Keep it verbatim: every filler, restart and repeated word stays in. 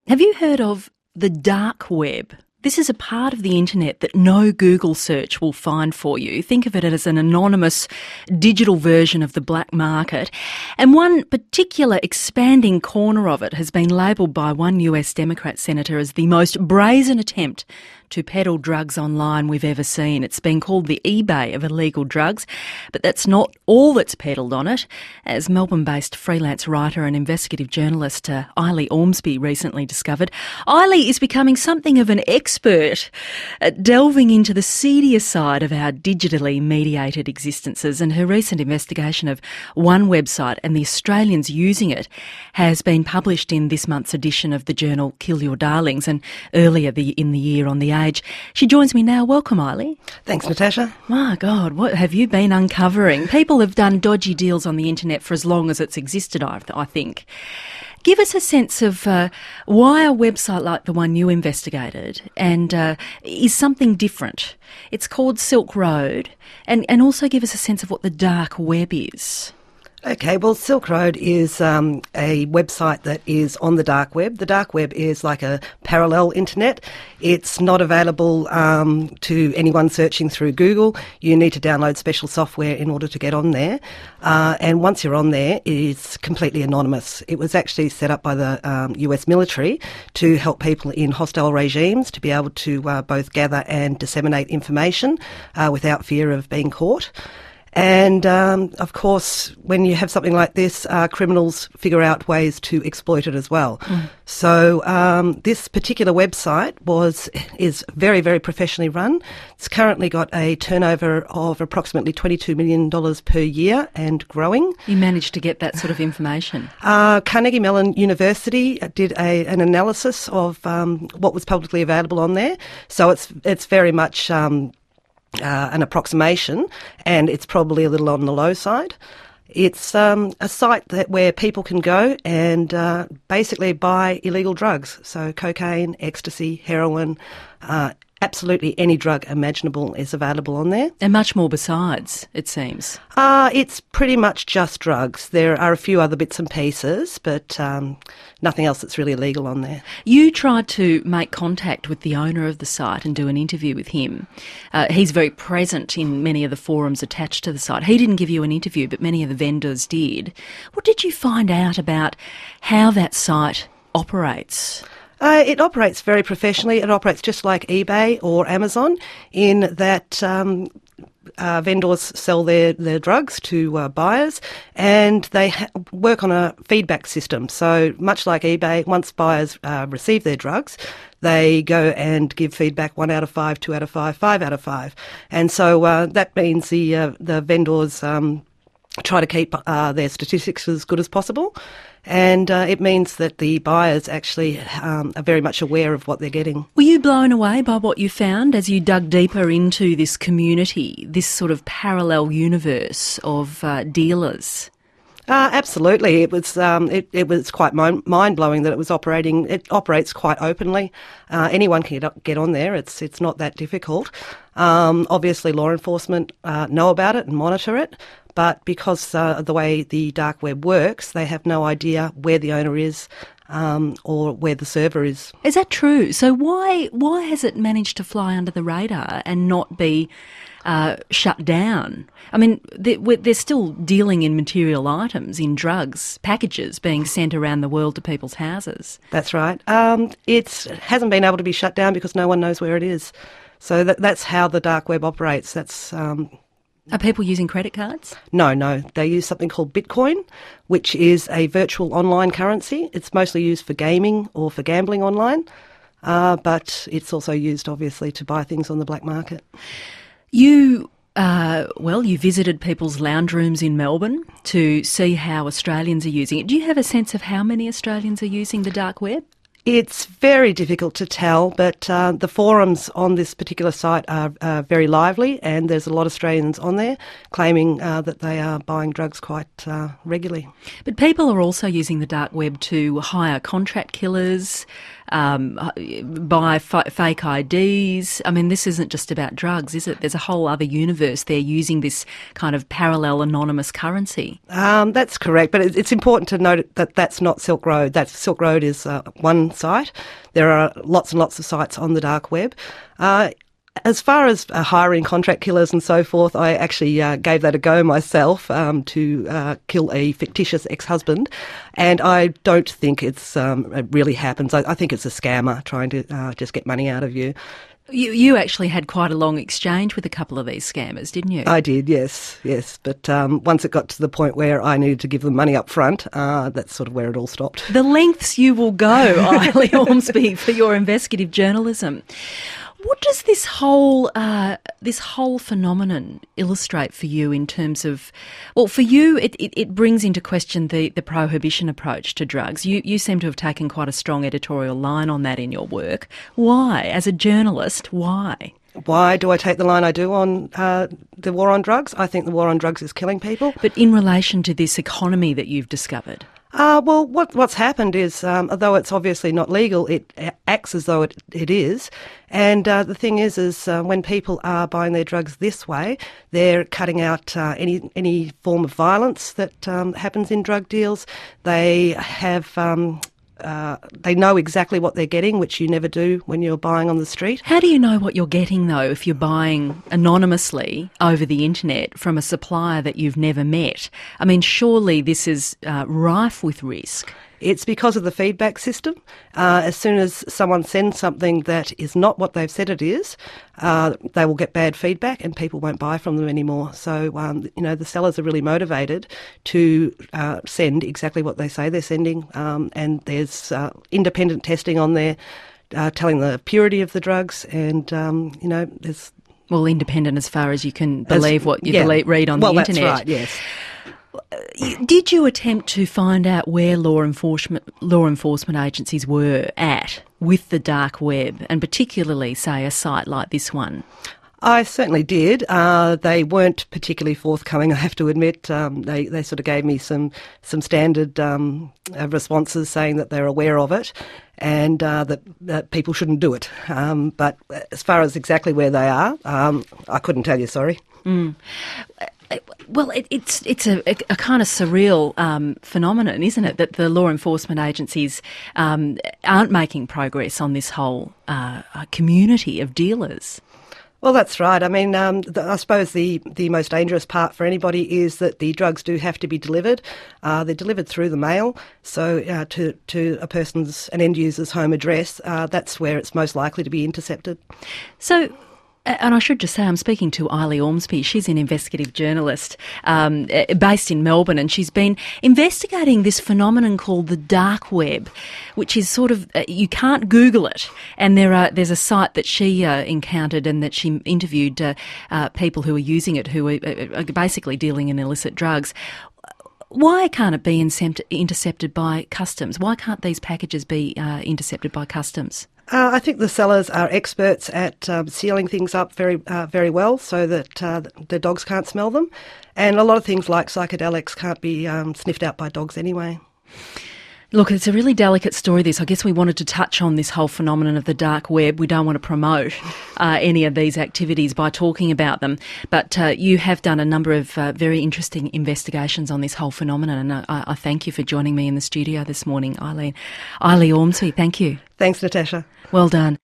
Have you heard of the dark web? This is a part of the internet that no Google search will find for you. Think of it as an anonymous digital version of the black market. And one particular expanding corner of it has been labelled by one U S Democrat senator as the most brazen attempt to peddle drugs online we've ever seen. It's been called the eBay of illegal drugs, but that's not all that's peddled on it. As Melbourne-based freelance writer and investigative journalist uh, Eiley Ormsby recently discovered, Eiley is becoming something of an expert at delving into the seedier side of our digitally mediated existences, and her recent investigation of one website and the Australians using it has been published in this month's edition of the journal Kill Your Darlings, and earlier the, in the year on The Age. She joins me now. Welcome, Eiley. Thanks, Natasha. My God, what have you been uncovering? People have done dodgy deals on the internet for as long as it's existed, I, I think. Give us a sense of uh, why a website like the one you investigated and uh, is something different. It's called Silk Road, and, and also give us a sense of what the dark web is. Okay, well, Silk Road is um, a website that is on the dark web. The dark web is like a parallel internet. It's not available um, to anyone searching through Google. You need to download special software in order to get on there. Uh, and once you're on there, it's completely anonymous. It was actually set up by the um, U S military to help people in hostile regimes to be able to uh, both gather and disseminate information uh, without fear of being caught. And, um, of course, when you have something like this, uh, criminals figure out ways to exploit it as well. Mm. So um, this particular website was is very, very professionally run. It's currently got a turnover of approximately twenty-two million dollars per year and growing. You managed to get that sort of information? Uh, Carnegie Mellon University did a, an analysis of um, what was publicly available on there. So it's, it's very much... Um, Uh, an approximation, and it's probably a little on the low side. It's um, a site that where people can go and uh, basically buy illegal drugs, so cocaine, ecstasy, heroin, uh, absolutely any drug imaginable is available on there. And much more besides, it seems. Uh, it's pretty much just drugs. There are a few other bits and pieces, but um, nothing else that's really illegal on there. You tried to make contact with the owner of the site and do an interview with him. Uh, he's very present in many of the forums attached to the site. He didn't give you an interview, but many of the vendors did. What did you find out about how that site operates? Uh, it operates very professionally. It operates just like eBay or Amazon in that um, uh, vendors sell their, their drugs to uh, buyers, and they ha- work on a feedback system. So much like eBay, once buyers uh, receive their drugs, they go and give feedback one out of five, two out of five, five out of five. And so uh, that means the, uh, the vendors um, try to keep uh, their statistics as good as possible. And uh, it means that the buyers actually um, are very much aware of what they're getting. Were you blown away by what you found as you dug deeper into this community, this sort of parallel universe of uh, dealers? Uh, absolutely. It was um, it, it was quite mind-blowing that it was operating. It operates quite openly. Uh, anyone can get on there. It's it's not that difficult. Um, obviously, law enforcement uh, know about it and monitor it. But because uh, of the way the dark web works, they have no idea where the owner is um, or where the server is. Is that true? So why why has it managed to fly under the radar and not be uh, shut down? I mean, they're, they're still dealing in material items, in drugs, packages being sent around the world to people's houses. That's right. Um, it hasn't been able to be shut down because no one knows where it is. So that, that's how the dark web operates. That's... Um, Are people using credit cards? No, no. They use something called Bitcoin, which is a virtual online currency. It's mostly used for gaming or for gambling online, uh, but it's also used, obviously, to buy things on the black market. You, uh, well, you visited people's lounge rooms in Melbourne to see how Australians are using it. Do you have a sense of how many Australians are using the dark web? It's very difficult to tell, but uh, the forums on this particular site are uh, very lively, and there's a lot of Australians on there claiming uh, that they are buying drugs quite uh, regularly. But people are also using the dark web to hire contract killers, um, buy f- fake I Ds. I mean, this isn't just about drugs, is it? There's a whole other universe there using this kind of parallel anonymous currency. Um, that's correct, but it's important to note that that's not Silk Road. That's, Silk Road is uh, one site. There are lots and lots of sites on the dark web. Uh, As far as uh, hiring contract killers and so forth, I actually uh, gave that a go myself um, to uh, kill a fictitious ex-husband, and I don't think it's um, it really happens. I, I think it's a scammer trying to uh, just get money out of you. You, you actually had quite a long exchange with a couple of these scammers, didn't you? I did, yes, yes. But um, once it got to the point where I needed to give them money up front, uh, that's sort of where it all stopped. The lengths you will go, Eilidh Ormsby, for your investigative journalism. What does this whole uh, this whole phenomenon illustrate for you in terms of, well, for you it, it, it brings into question the, the prohibition approach to drugs. You you seem to have taken quite a strong editorial line on that in your work. Why, as a journalist, why? Why do I take the line I do on uh, the war on drugs? I think the war on drugs is killing people. But in relation to this economy that you've discovered? Uh, well, what, what's happened is, um, although it's obviously not legal, it acts as though it, it is. And uh, the thing is, is uh, when people are buying their drugs this way, they're cutting out uh, any any form of violence that um, happens in drug deals. They have... Um, Uh, they know exactly what they're getting, which you never do when you're buying on the street. How do you know what you're getting, though, if you're buying anonymously over the internet from a supplier that you've never met? I mean, surely this is uh, rife with risk. It's because of the feedback system. Uh, as soon as someone sends something that is not what they've said it is, uh, they will get bad feedback and people won't buy from them anymore. So, um, you know, the sellers are really motivated to uh, send exactly what they say they're sending, um, and there's uh, independent testing on there uh, telling the purity of the drugs, and, um, you know, there's... Well, independent as far as you can believe as, what you yeah. believe, read on well, the internet. Well, that's right, yes. Did you attempt to find out where law enforcement law enforcement agencies were at with the dark web, and particularly, say, a site like this one? I certainly did. Uh, they weren't particularly forthcoming, I have to admit. Um, they, they sort of gave me some some standard um, uh, responses saying that they're aware of it and uh, that, that people shouldn't do it. Um, but as far as exactly where they are, um, I couldn't tell you, sorry. Mm. Well, it, it's it's a, a kind of surreal um, phenomenon, isn't it, that the law enforcement agencies um, aren't making progress on this whole uh, community of dealers? Well, that's right. I mean, um, the, I suppose the, the most dangerous part for anybody is that the drugs do have to be delivered. Uh, they're delivered through the mail, so uh, to, to a person's, an end user's home address, uh, that's where it's most likely to be intercepted. So... And I should just say I'm speaking to Eilidh Ormsby. She's an investigative journalist um, based in Melbourne, and she's been investigating this phenomenon called the dark web, which is sort of, uh, you can't Google it. And there are there's a site that she uh, encountered and that she interviewed uh, uh, people who are using it, who are, are basically dealing in illicit drugs. Why can't it be intercepted by customs? Why can't these packages be uh, intercepted by customs? Uh, I think the sellers are experts at um, sealing things up very, uh, very well so that uh, the dogs can't smell them. And a lot of things like psychedelics can't be um, sniffed out by dogs anyway. Look, it's a really delicate story, this. I guess we wanted to touch on this whole phenomenon of the dark web. We don't want to promote uh, any of these activities by talking about them. But uh, you have done a number of uh, very interesting investigations on this whole phenomenon, and I, I thank you for joining me in the studio this morning, Eilidh. Eilidh Ormsby, thank you. Thanks, Natasha. Well done.